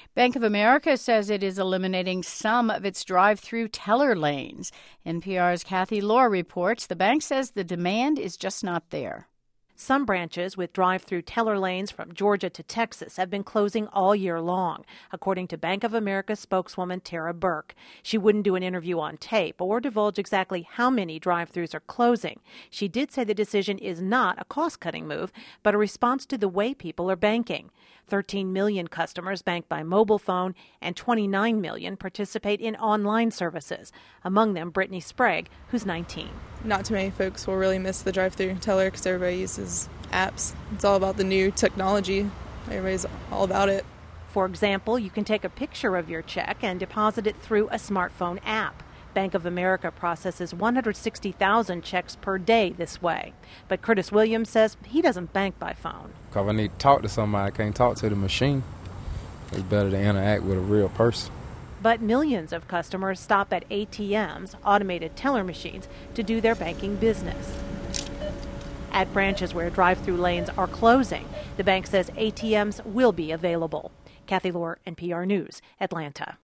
Bank of America says it is eliminating some of its drive-through teller lanes. NPR's Kathy Lohr reports the bank says the demand is just not there. Some branches with drive-through teller lanes from Georgia to Texas have been closing all year long, according to Bank of America spokeswoman Tara Burke. She wouldn't do an interview on tape or divulge exactly how many drive-throughs are closing. She did say the decision is not a cost-cutting move, but a response to the way people are banking. 13 million customers bank by mobile phone, and 29 million participate in online services, among them Brittany Sprague, who's 19. Not too many folks will really miss the drive-through teller because everybody uses apps. It's all about the new technology. Everybody's all about it. For example, you can take a picture of your check and deposit it through a smartphone app. Bank of America processes 160,000 checks per day this way. But Curtis Williams says he doesn't bank by phone. Because I need to talk to somebody, I can't talk to the machine. It's better to interact with a real person. But millions of customers stop at ATMs, automated teller machines, to do their banking business. At branches where drive-through lanes are closing, the bank says ATMs will be available. Kathy Lohr, NPR News, Atlanta.